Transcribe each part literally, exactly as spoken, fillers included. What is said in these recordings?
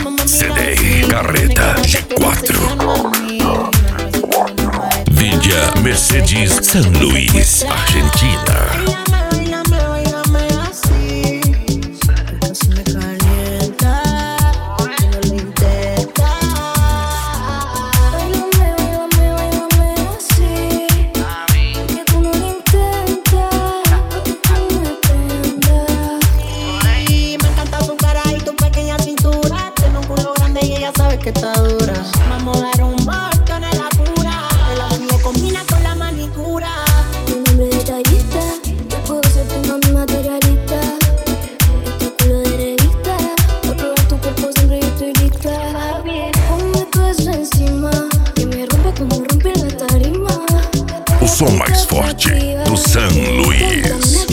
C D Carreta G quatro. Villa Mercedes San Luis, Argentina. Que está dura. Vamos a dar un marco en la cura. El audio combina con la manicura. Tu nombre detallista, yo puedo ser tu mami materialista. Este culo de revista, por probar tu cuerpo siempre yo estoy lista. Ponme todo eso encima, que me rompa como rompe la tarima. O som mais forte do San Luis.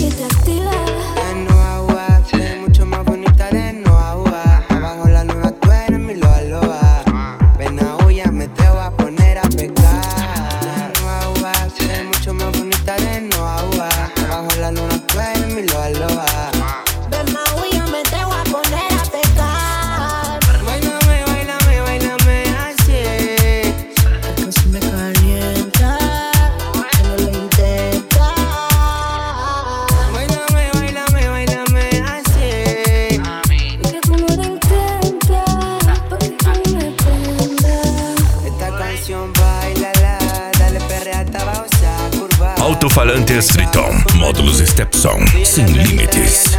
Alto-falantes Triton, módulos Stepson, sem limites.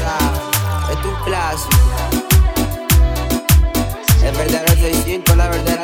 Es verdad, no soy cinco, la verdad.